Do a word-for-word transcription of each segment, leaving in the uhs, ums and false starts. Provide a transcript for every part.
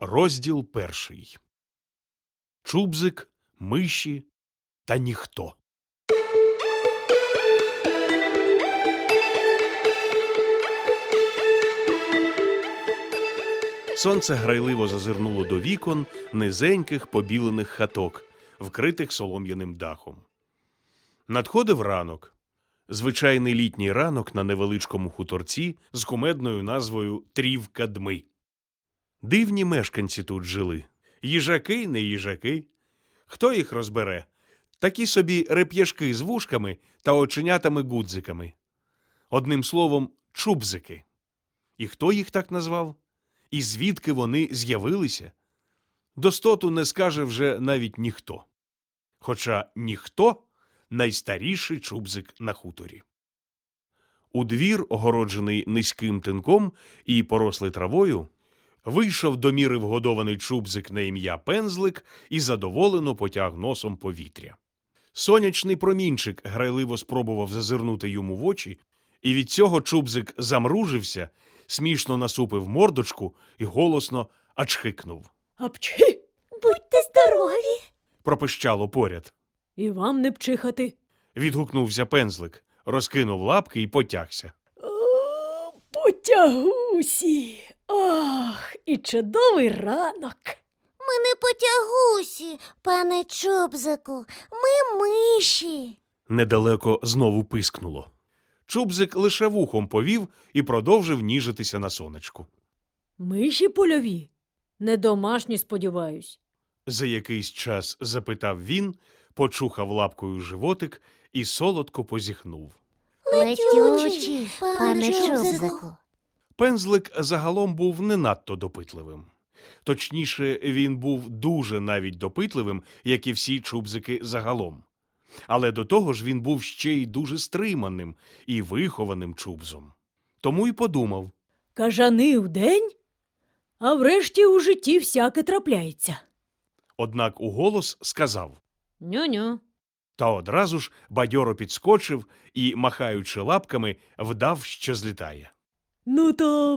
Розділ перший. Чубзик, миші та ніхто. Сонце грайливо зазирнуло до вікон низеньких побілених хаток, вкритих солом'яним дахом. Надходив ранок. Звичайний літній ранок на невеличкому хуторці з кумедною назвою Трівка-Дми. Дивні мешканці тут жили. Їжаки, не їжаки. Хто їх розбере? Такі собі реп'яшки з вушками та оченятами-гудзиками. Одним словом, чубзики. І хто їх так назвав? І звідки вони з'явилися? Достоту не скаже вже навіть ніхто. Хоча ніхто – найстаріший чубзик на хуторі. У двір, огороджений низьким тинком і порослий травою, вийшов до міри вгодований чубзик на ім'я Пензлик і задоволено потяг носом повітря. Сонячний промінчик грайливо спробував зазирнути йому в очі, і від цього чубзик замружився, смішно насупив мордочку і голосно ачхикнув. Апчхі! Будьте здорові! Пропищало поряд. І вам не пчихати. Відгукнувся Пензлик, розкинув лапки і потягся. О, потягусі! Ах, і чудовий ранок! Ми не потягусі, пане Чубзику, ми миші. Недалеко знову пискнуло. Чубзик лише вухом повів і продовжив ніжитися на сонечку. Миші польові? Не домашні, сподіваюсь. За якийсь час запитав він, почухав лапкою животик і солодко позіхнув. Летючі, пане Чубзику. Пензлик загалом був не надто допитливим. Точніше, він був дуже навіть допитливим, як і всі чубзики загалом. Але до того ж він був ще й дуже стриманим і вихованим чубзом. Тому й подумав. Кажани вдень, а врешті у житті всяке трапляється. Однак уголос сказав. Ню-ню. Та одразу ж бадьоро підскочив і, махаючи лапками, вдав, що злітає. Ну то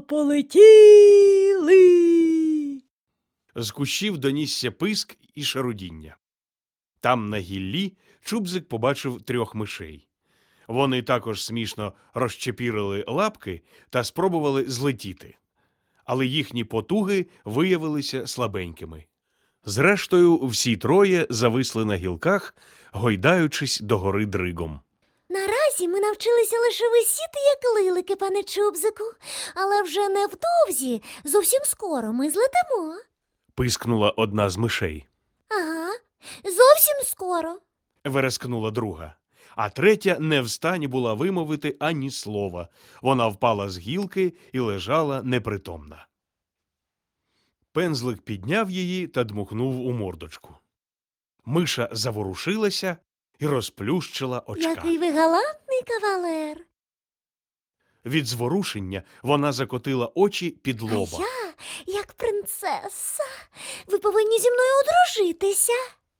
полетіли! З кущів донісся писк і шарудіння. Там на гіллі чубзик побачив трьох мишей. Вони також смішно розчепірили лапки та спробували злетіти. Але їхні потуги виявилися слабенькими. Зрештою, всі троє зависли на гілках, гойдаючись догори дригом. Наразі ми навчилися лише висіти, як лилики, пане Чубзику, але вже невдовзі, зовсім скоро ми злетимо. Пискнула одна з мишей. Ага, зовсім скоро. Верескнула друга. А третя не встані була вимовити ані слова. Вона впала з гілки і лежала непритомна. Пензлик підняв її та дмухнув у мордочку. Миша заворушилася і розплющила очка. Який ви галантний кавалер. Від зворушення вона закотила очі під лоба. А я, як принцеса, ви повинні зі мною одружитися.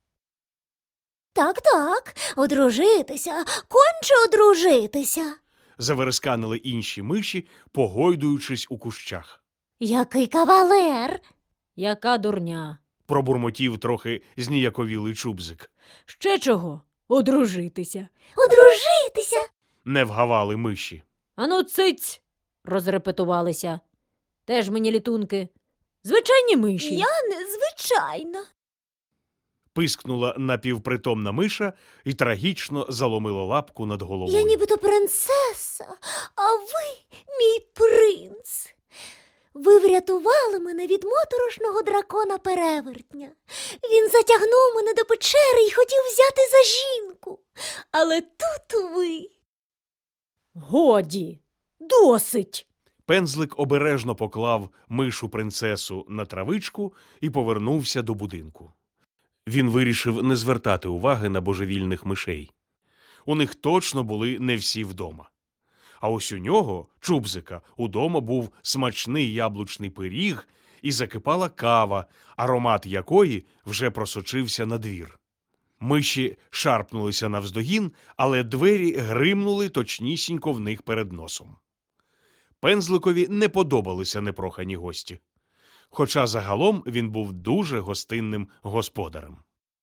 Так, так, одружитися, конче одружитися. Завересканили інші миші, погойдуючись у кущах. Який кавалер. Яка дурня. Пробурмотів трохи зніяковілий чубзик. Ще чого? Одружитися. Одружитися. Не вгавали миші. Ану, циць! Розрепетувалися. Теж мені літунки. Звичайні миші. Я незвичайна. Пискнула напівпритомна миша і трагічно заломила лапку над головою. Я нібито принцеса, а ви мій принц. Ви врятували мене від моторошного дракона-перевертня. Він затягнув мене до печери і хотів взяти за жінку. Але тут ви. Годі! Досить! Пензлик обережно поклав мишу-принцесу на травичку і повернувся до будинку. Він вирішив не звертати уваги на божевільних мишей. У них точно були не всі вдома. А ось у нього, чубзика, удома був смачний яблучний пиріг і закипала кава, аромат якої вже просочився на двір. Миші шарпнулися навздогін, але двері гримнули точнісінько в них перед носом. Пензликові не подобалися непрохані гості. Хоча загалом він був дуже гостинним господарем.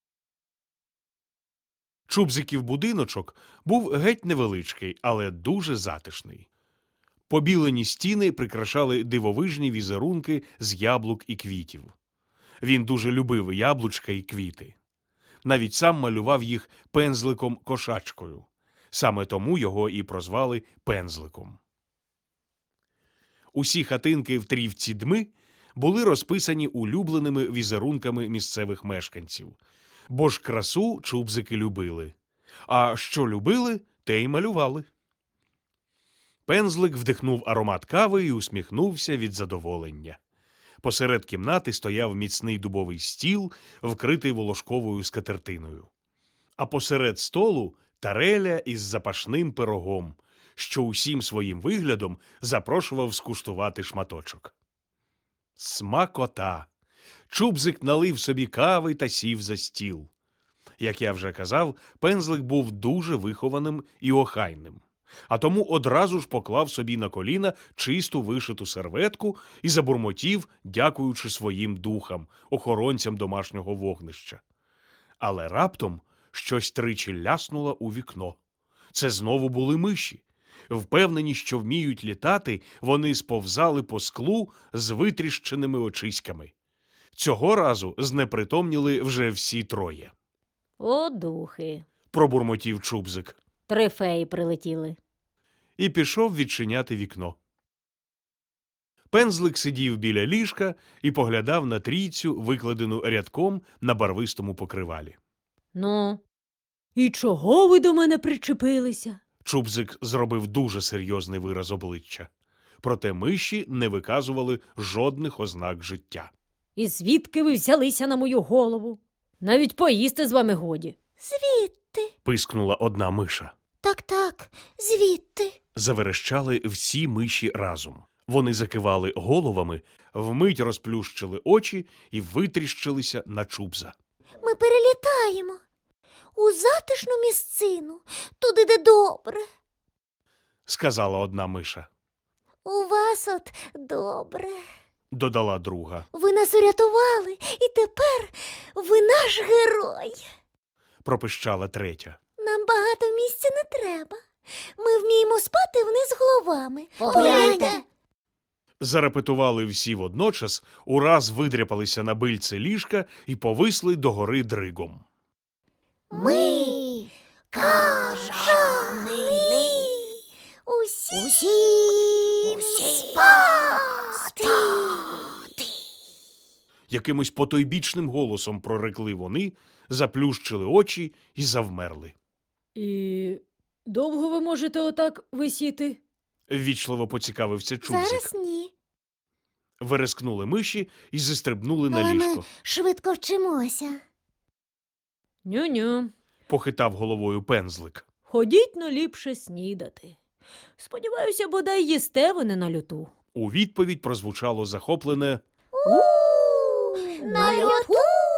Чубзиків будиночок був геть невеличкий, але дуже затишний. Побілені стіни прикрашали дивовижні візерунки з яблук і квітів. Він дуже любив яблучка і квіти. Навіть сам малював їх пензликом-кошачкою. Саме тому його і прозвали Пензликом. Усі хатинки в трівці Дми були розписані улюбленими візерунками місцевих мешканців. Бо ж красу чубзики любили. А що любили, те й малювали. Пензлик вдихнув аромат кави і усміхнувся від задоволення. Посеред кімнати стояв міцний дубовий стіл, вкритий волошковою скатертиною. А посеред столу тареля із запашним пирогом, що усім своїм виглядом запрошував скуштувати шматочок. Смакота! Чубзик налив собі кави та сів за стіл. Як я вже казав, Пензлик був дуже вихованим і охайним. А тому одразу ж поклав собі на коліна чисту вишиту серветку і забурмотів, дякуючи своїм духам, охоронцям домашнього вогнища. Але раптом щось тричі ляснуло у вікно. Це знову були миші. Впевнені, що вміють літати, вони сповзали по склу з витріщеними очиськами. Цього разу знепритомніли вже всі троє. О, духи. Пробурмотів Чубзик. Три феї прилетіли. І пішов відчиняти вікно. Пензлик сидів біля ліжка і поглядав на трійцю, викладену рядком на барвистому покривалі. Ну, і чого ви до мене причепилися? Чубзик зробив дуже серйозний вираз обличчя. Проте миші не виказували жодних ознак життя. І звідки ви взялися на мою голову? Навіть поїсти з вами годі. Звідти. Пискнула одна миша. Так-так, звідти. Заверещали всі миші разом. Вони закивали головами, вмить розплющили очі і витріщилися на Чубза. Ми перелітаємо. У затишну місцину, туди, де добре. Сказала одна миша. У вас от добре. Додала друга. Ви нас урятували, і тепер ви наш герой. Пропищала третя. Нам багато місця не треба. Ми вміємо спати вниз головами. Погляньте. Зарепетували всі водночас, ураз видряпалися на бильце ліжка і повисли догори дригом. Ми кажани. Усі, усі спати. Якимось потойбічним голосом прорекли вони, заплющили очі і завмерли. І довго ви можете отак висіти? Ввічливо поцікавився Чубзик. Зараз ні. Верескнули миші і застрибнули на Але ми ліжко. швидко вчимося. Ню-ню. Похитав головою Пензлик. Ходіть но ліпше снідати. Сподіваюся, бодай їсте ви не на люту. У відповідь прозвучало захоплене, У, на льоту.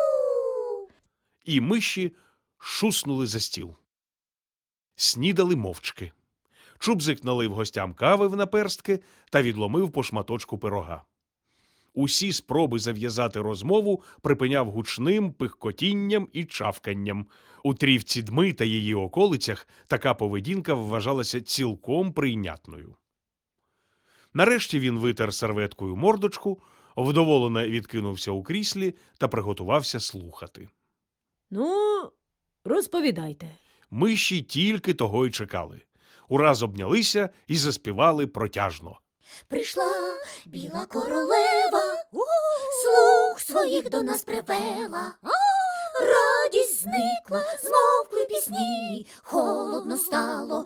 і миші шуснули за стіл. Снідали мовчки. Чубзик налив гостям кави в наперстки та відломив по шматочку пирога. Усі спроби зав'язати розмову припиняв гучним пихкотінням і чавканням. У трівці Дми та її околицях така поведінка вважалася цілком прийнятною. Нарешті він витер серветкою мордочку, вдоволено відкинувся у кріслі та приготувався слухати. Ну, розповідайте. Миші тільки того й чекали. Ураз обнялися і заспівали протяжно. Прийшла біла королева, слуг своїх до нас привела. Радість зникла, змовкли пісні, холодно стало.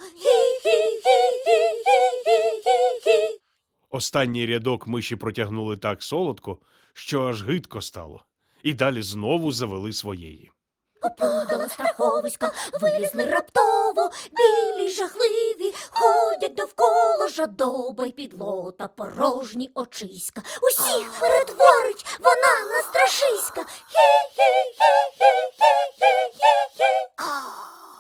Хі-хі-хі-хі-хі-хі-хі. Останній рядок миші протягнули так солодко, що аж гидко стало. І далі знову завели своєї. Опудала страховиська, вилізли раптово, білі жахливі, ходять довкола жадоба й підлота, порожні очиська. Усіх перетворить вона на страшиська. Хі-хі-хі-хі-хі-хі-хі.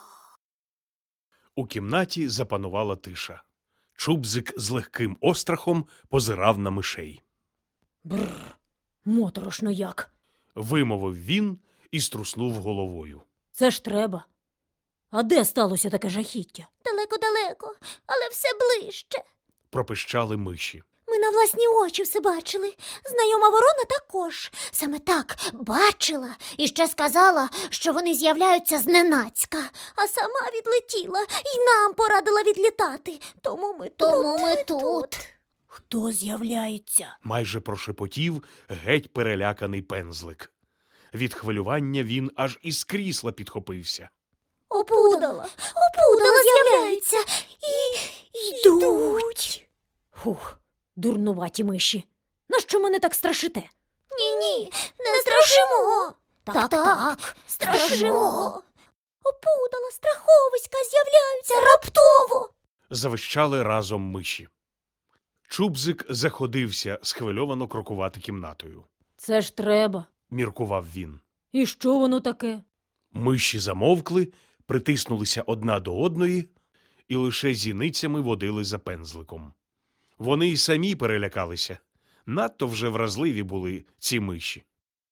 У кімнаті запанувала тиша. Чубзик з легким острахом позирав на мишей. Бррр. Моторошно як. Вимовив він і струснув головою. Це ж треба. А де сталося таке жахіття? Далеко-далеко, але все ближче. Пропищали миші. Ми на власні очі все бачили. Знайома ворона також. Саме так бачила. І ще сказала, що вони з'являються зненацька. А сама відлетіла і нам порадила відлітати. Тому ми тут. Тому ми тут. Хто з'являється? Майже прошепотів геть переляканий пензлик. Від хвилювання він аж із крісла підхопився. Опудала, опудала з'являються і йдуть. Фух, дурнуваті миші. Нащо мене так страшите? Ні-ні, не страшимо. Так, так, страшимо. Опудала, страховиська з'являються раптово. Завищали разом миші. Чубзик заходився схвильовано крокувати кімнатою. Це ж треба. Міркував він. І що воно таке? Миші замовкли, притиснулися одна до одної і лише зіницями водили за пензликом. Вони й самі перелякалися. Надто вже вразливі були ці миші.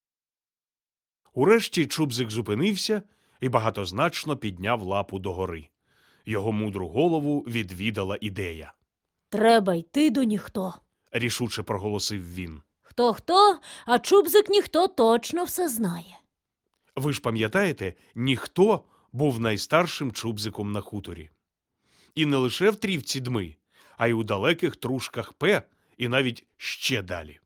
Урешті Чубзик зупинився і багатозначно підняв лапу догори. Його мудру голову відвідала ідея. Треба йти до ніхто. Рішуче проголосив він. Хто-хто, а Чубзик ніхто точно все знає. Ви ж пам'ятаєте, ніхто був найстаршим Чубзиком на хуторі. І не лише в трівці Дми, а й у далеких трушках П і навіть ще далі.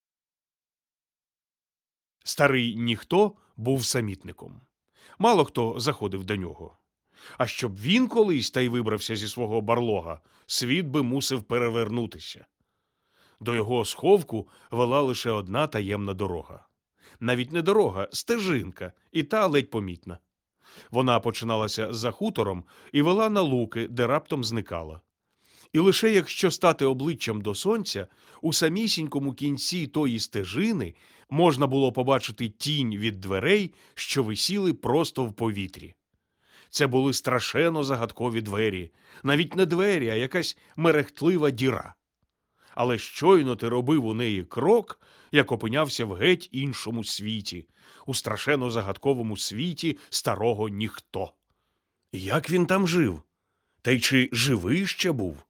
Старий ніхто був самітником. Мало хто заходив до нього. А щоб він колись та й вибрався зі свого барлога, світ би мусив перевернутися. До його сховку вела лише одна таємна дорога. Навіть не дорога, стежинка, і та ледь помітна. Вона починалася за хутором і вела на луки, де раптом зникала. І лише якщо стати обличчям до сонця, у самісінькому кінці тої стежини можна було побачити тінь від дверей, що висіли просто в повітрі. Це були страшенно загадкові двері. Навіть не двері, а якась мерехтлива діра. Але щойно ти робив у неї крок, як опинявся в геть іншому світі, у страшенно загадковому світі старого ніхто. Як він там жив? Та й чи живий ще був?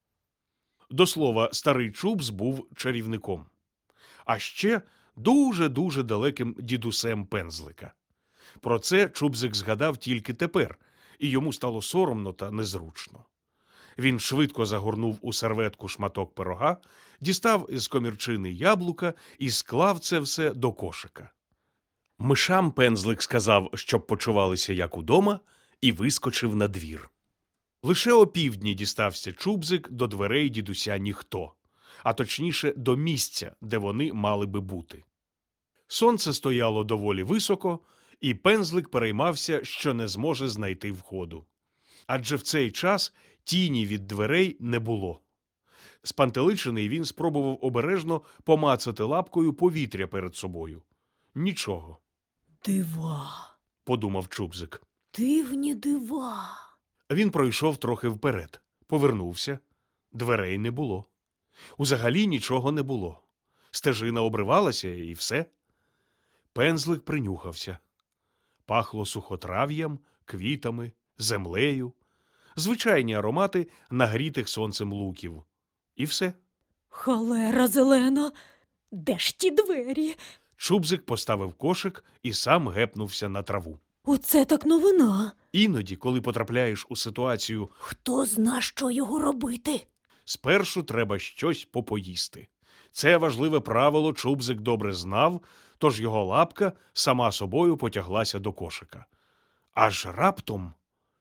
До слова, старий Чубз був чарівником. А ще дуже-дуже далеким дідусем пензлика. Про це Чубзик згадав тільки тепер, і йому стало соромно та незручно. Він швидко загорнув у серветку шматок пирога, дістав з комірчини яблука і склав це все до кошика. Мишам пензлик сказав, щоб почувалися як удома, і вискочив на двір. Лише опівдні дістався Чубзик до дверей дідуся ніхто, а точніше до місця, де вони мали би бути. Сонце стояло доволі високо, і пензлик переймався, що не зможе знайти входу. Адже в цей час тіні від дверей не було. Спантеличений він спробував обережно помацати лапкою повітря перед собою. Нічого, Дива, подумав Чубзик. дивні дива. Він пройшов трохи вперед, повернувся. Дверей не було. Узагалі нічого не було. Стежина обривалася, і все. Пензлик принюхався. Пахло сухотрав'ям, квітами, землею. Звичайні аромати нагрітих сонцем луків. І все. Халера зелена. Де ж ті двері? Чубзик поставив кошик і сам гепнувся на траву. Оце так новина. Іноді, коли потрапляєш у ситуацію, Хто зна, що його робити? спершу треба щось попоїсти. Це важливе правило Чубзик добре знав, тож його лапка сама собою потяглася до кошика. Аж раптом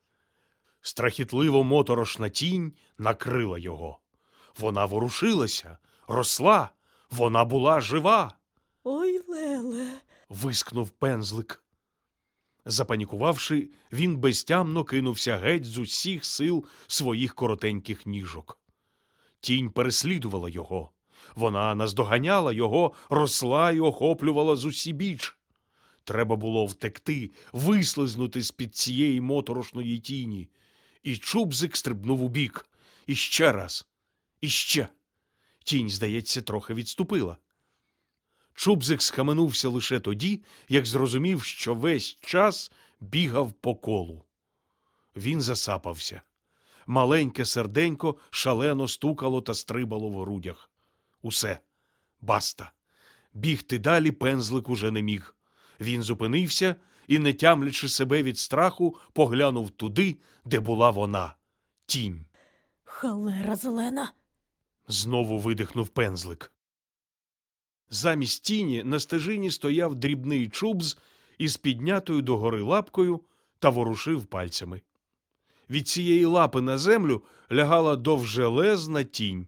страхітливо моторошна тінь накрила його. Вона ворушилася, росла, вона була жива. Ой, Леле. Вискнув пензлик. Запанікувавши, він безтямно кинувся геть з усіх сил своїх коротеньких ніжок. Тінь переслідувала його. Вона наздоганяла його, росла й охоплювала зусібіч. Треба було втекти, вислизнути з-під цієї моторошної тіні. І Чубзик стрибнув убік. І ще раз. І ще. Тінь, здається, трохи відступила. Чубзик схаменувся лише тоді, як зрозумів, що весь час бігав по колу. Він засапався. Маленьке серденько шалено стукало та стрибало в грудях. Усе, баста. Бігти далі пензлик уже не міг. Він зупинився і, не тямлячи себе від страху, поглянув туди, де була вона – тінь. Халера зелена. Знову видихнув пензлик. Замість тіні на стежині стояв дрібний Чубз із піднятою догори лапкою та ворушив пальцями. Від цієї лапи на землю лягала довжелезна тінь.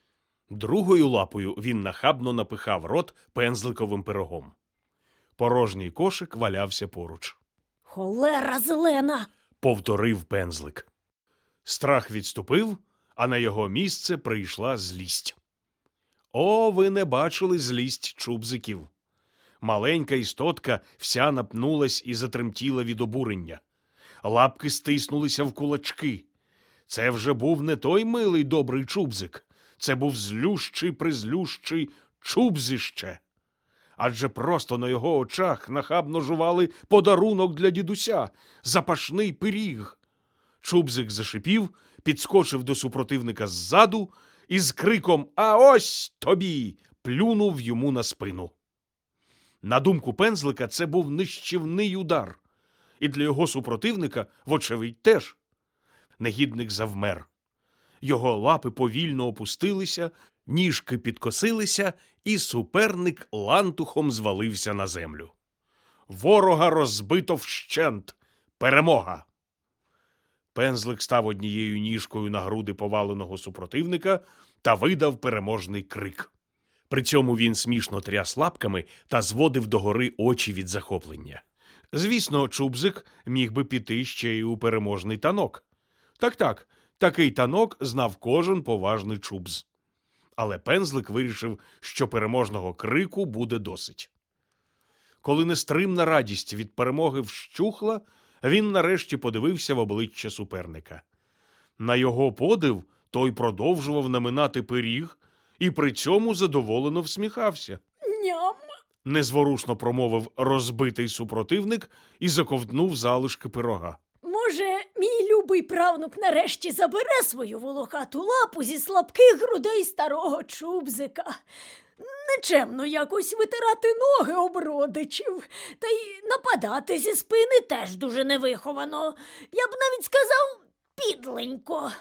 Другою лапою він нахабно напихав рот пензликовим пирогом. Порожній кошик валявся поруч. Холера зелена. Повторив пензлик. Страх відступив, а на його місце прийшла злість. О, ви не бачили злість чубзиків. Маленька істотка вся напнулась і затремтіла від обурення. Лапки стиснулися в кулачки. Це вже був не той милий добрий чубзик. Це був злющий призлющий чубзище. Адже просто на його очах нахабно жували подарунок для дідуся – запашний пиріг. Чубзик зашипів, підскочив до супротивника ззаду і з криком «А ось тобі!» плюнув йому на спину. На думку пензлика, це був нищівний удар. І для його супротивника, вочевидь, теж. Негідник завмер. Його лапи повільно опустилися, ніжки підкосилися, і суперник лантухом звалився на землю. Ворога розбито вщент. Перемога! Пензлик став однією ніжкою на груди поваленого супротивника та видав переможний крик. При цьому він смішно тряс лапками та зводив догори очі від захоплення. Звісно, Чубзик міг би піти ще й у переможний танок. Так-так, такий танок знав кожен поважний Чубз. Але пензлик вирішив, що переможного крику буде досить. Коли нестримна радість від перемоги вщухла, він нарешті подивився в обличчя суперника. На його подив той продовжував наминати пиріг і при цьому задоволено всміхався. Ням. Незворушно промовив розбитий супротивник і заковтнув залишки пирога. Може, мій любий правнук нарешті забере свою волохату лапу зі слабких грудей старого чубзика. Нечемно якось витирати ноги об родичів, та й нападати зі спини теж дуже невиховано. Я б навіть сказав підленько.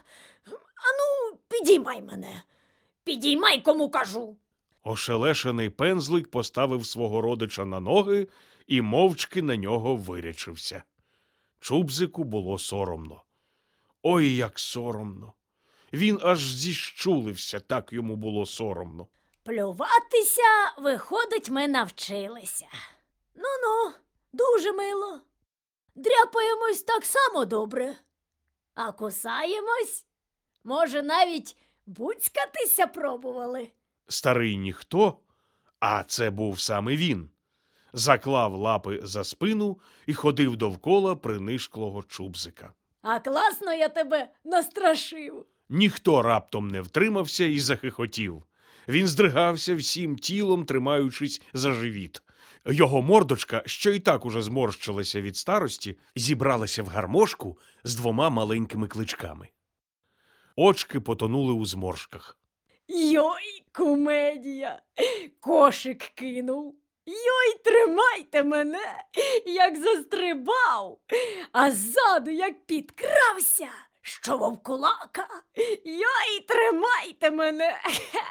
Ану, підіймай мене. Підіймай, кому кажу. Ошелешений пензлик поставив свого родича на ноги і мовчки на нього вирячився. Чубзику було соромно. Ой, як соромно! Він аж зіщулився, так йому було соромно. Плюватися, виходить, ми навчилися. Ну-ну, дуже мило. Дряпаємось так само добре. А кусаємось? Може, навіть буцькатися пробували? Старий ніхто, а це був саме він, заклав лапи за спину і ходив довкола принишклого Чубзика. А класно я тебе настрашив. Ніхто раптом не втримався і захихотів. Він здригався всім тілом, тримаючись за живіт. Його мордочка, що і так уже зморщилася від старості, зібралася в гармошку з двома маленькими кличками. Очки потонули у зморшках. Йой, кумедія! Кошик кинув. Йой, тримайте мене, як застрибав, а ззаду як підкрався, що вовкулака. Йой, тримайте мене.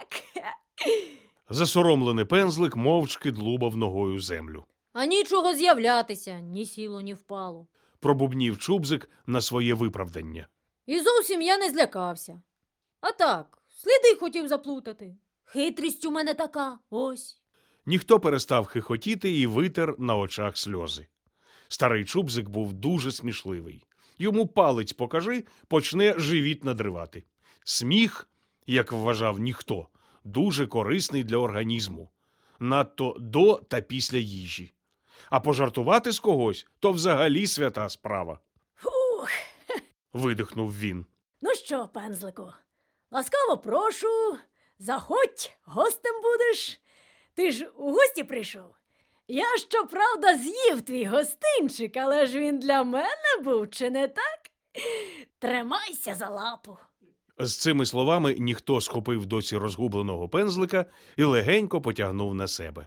Засоромлений пензлик мовчки длубав ногою землю. А нічого з'являтися, ні сіло, ні впало. Пробубнів Чубзик на своє виправдання. І зовсім я не злякався. А так, сліди хотів заплутати. Хитрість у мене така, ось. Ніхто перестав хихотіти і витер на очах сльози. Старий Чубзик був дуже смішливий. Йому палець покажи, почне живіт надривати. Сміх, як вважав ніхто, дуже корисний для організму. Надто до та після їжі. А пожартувати з когось – то взагалі свята справа. Фух. Видихнув він. Ну що, пензлику, ласкаво прошу, заходь, гостем будеш. Ти ж у гості прийшов? Я, щоправда, з'їв твій гостинчик, але ж він для мене був, чи не так? Тримайся за лапу. З цими словами ніхто схопив досі розгубленого пензлика і легенько потягнув на себе.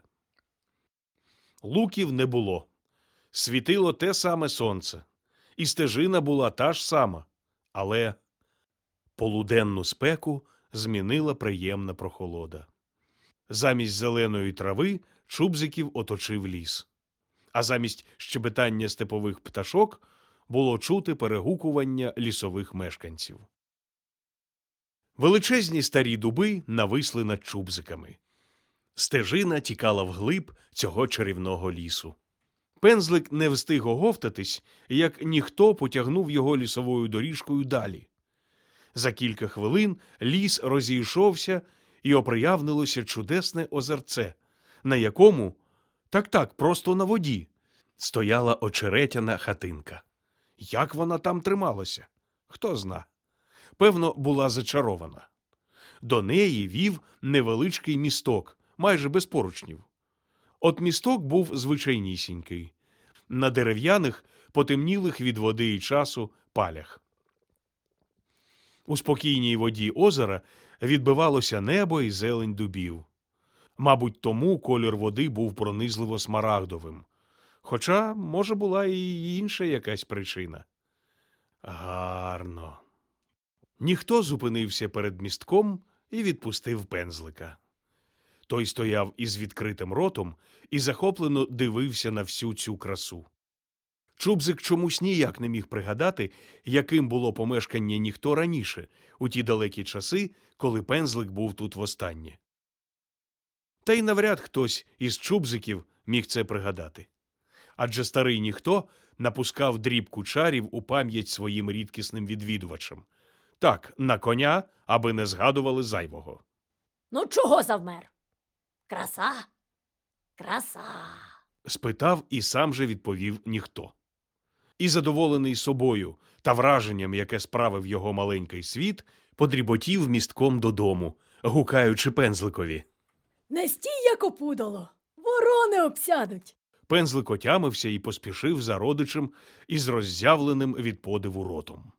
Луків не було. Світило те саме сонце. І стежина була та ж сама. Але полуденну спеку змінила приємна прохолода. Замість зеленої трави Чубзиків оточив ліс. А замість щебетання степових пташок було чути перегукування лісових мешканців. Величезні старі дуби нависли над Чубзиками. Стежина тікала вглиб цього чарівного лісу. Пензлик не встиг оговтатись, як ніхто потягнув його лісовою доріжкою далі. За кілька хвилин ліс розійшовся, і оприявнилося чудесне озерце, на якому, так-так, просто на воді, стояла очеретяна хатинка. Як вона там трималася? Хто зна. Певно, була зачарована. До неї вів невеличкий місток, майже без поручнів. От місток був звичайнісінький, на дерев'яних, потемнілих від води і часу палях. У спокійній воді озера відбивалося небо і зелень дубів. Мабуть, тому колір води був пронизливо смарагдовим. Хоча, може, була і інша якась причина. Гарно. Ніхто зупинився перед містком і відпустив пензлика. Той стояв із відкритим ротом і захоплено дивився на всю цю красу. Чубзик чомусь ніяк не міг пригадати, яким було помешкання ніхто раніше, у ті далекі часи, коли пензлик був тут востаннє. Та й навряд хтось із Чубзиків міг це пригадати. Адже старий ніхто напускав дрібку чарів у пам'ять своїм рідкісним відвідувачам. Так, на коня, аби не згадували зайвого. Ну чого завмер? Краса? Краса. Спитав і сам же відповів ніхто. І, задоволений собою та враженням, яке справив його маленький світ, подріботів містком додому, гукаючи пензликові. Не стій, як опудало, ворони обсядуть. Пензлик отямився і поспішив за родичем із роззявленим від подиву ротом.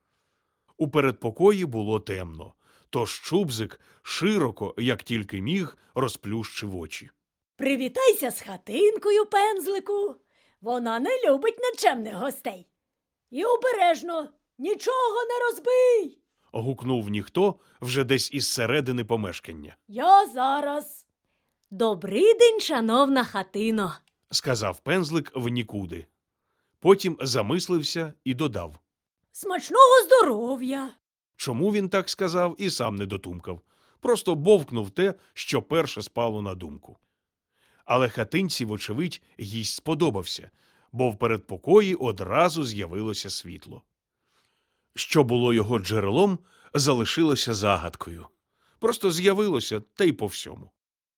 У передпокої було темно, тож Чубзик широко, як тільки міг, розплющив очі. Привітайся з хатинкою, пензлику. Вона не любить нечемних гостей. І обережно, нічого не розбий. Гукнув ніхто вже десь із середини помешкання. Я зараз. Добрий день, шановна хатино. Сказав пензлик в нікуди. Потім замислився і додав. Смачного здоров'я. Чому він так сказав, і сам не дотумкав. Просто бовкнув те, що перше спало на думку. Але хатинці, вочевидь, гість сподобався, бо в передпокої одразу з'явилося світло. Що було його джерелом, залишилося загадкою. Просто з'явилося, та й по всьому.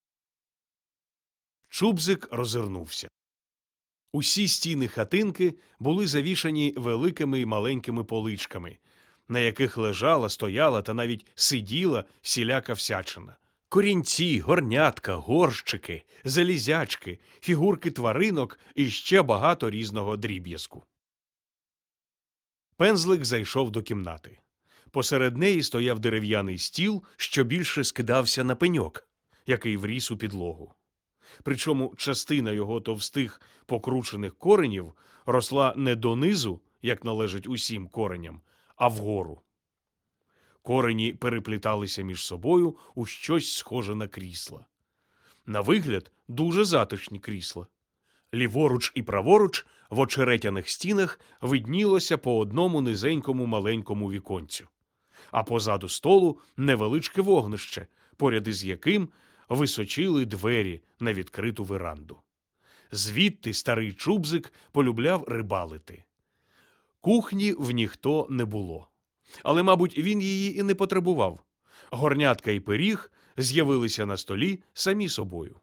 Чубзик роззирнувся. Усі стіни хатинки були завішані великими й маленькими поличками, на яких лежала, стояла та навіть сиділа всіляка всячина. Корінці, горнятка, горщики, залізячки, фігурки тваринок і ще багато різного дріб'язку. Пензлик зайшов до кімнати. Посеред неї стояв дерев'яний стіл, що більше скидався на пеньок, який вріс у підлогу. Причому частина його товстих покручених коренів росла не донизу, як належить усім кореням, а вгору. Корені перепліталися між собою у щось схоже на крісла. На вигляд дуже затишні крісла. Ліворуч і праворуч в очеретяних стінах виднілося по одному низенькому маленькому віконцю, а позаду столу невеличке вогнище, поряд із яким височили двері на відкриту веранду. Звідти старий Чубзик полюбляв рибалити. Кухні в ніхто не було. Але, мабуть, він її і не потребував. Горнятка і пиріг з'явилися на столі самі собою.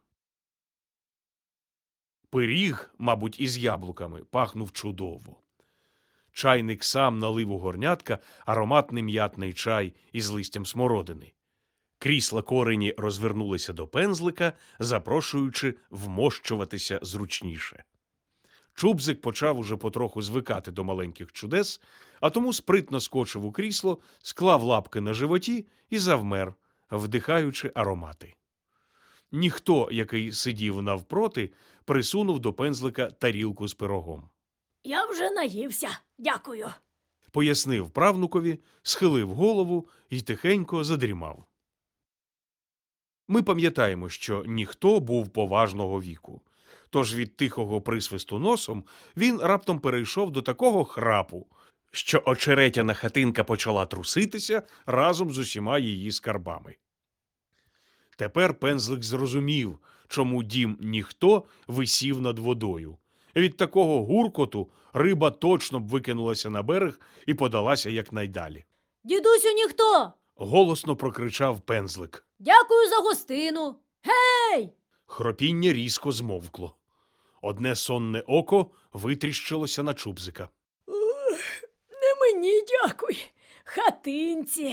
Пиріг, мабуть, із яблуками, пахнув чудово. Чайник сам налив у горнятка ароматний м'ятний чай із листям смородини. Крісла корені розвернулися до пензлика, запрошуючи вмощуватися зручніше. Чубзик почав уже потроху звикати до маленьких чудес, а тому спритно скочив у крісло, склав лапки на животі і завмер, вдихаючи аромати. Ніхто, який сидів навпроти, присунув до пензлика тарілку з пирогом. Я вже наївся, дякую. Пояснив правнукові, схилив голову і тихенько задрімав. Ми пам'ятаємо, що ніхто був поважного віку. Тож від тихого присвисту носом він раптом перейшов до такого храпу, що очеретяна хатинка почала труситися разом з усіма її скарбами. Тепер пензлик зрозумів, чому дім ніхто висів над водою. Від такого гуркоту риба точно б викинулася на берег і подалася якнайдалі. Дідусю ніхто! Голосно прокричав пензлик. Дякую за гостину. Гей! Хропіння різко змовкло. Одне сонне око витріщилося на Чубзика. Ух, не мені дякуй, хатинці.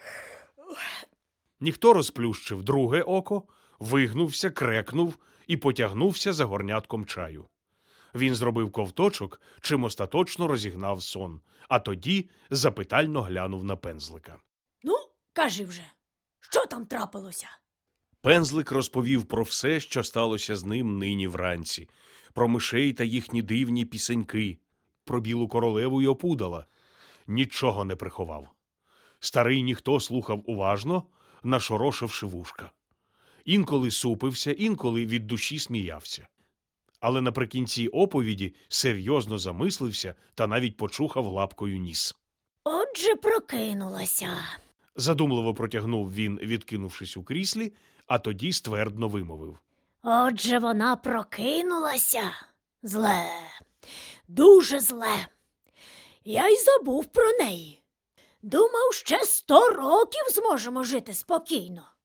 Ніхто розплющив друге око, вигнувся, крекнув і потягнувся за горнятком чаю. Він зробив ковточок, чим остаточно розігнав сон, а тоді запитально глянув на пензлика. Ну, кажи вже, що там трапилося? Пензлик розповів про все, що сталося з ним нині вранці, про мишей та їхні дивні пісеньки, про білу королеву й опудала. Нічого не приховав. Старий ніхто слухав уважно, нашорошивши вушка. Інколи супився, інколи від душі сміявся. Але наприкінці оповіді серйозно замислився та навіть почухав лапкою ніс. Отже, прокинулася. Задумливо протягнув він, відкинувшись у кріслі, а тоді ствердно вимовив. Отже, вона прокинулася. Зле, дуже зле. Я й забув про неї. Думав, ще сто років зможемо жити спокійно.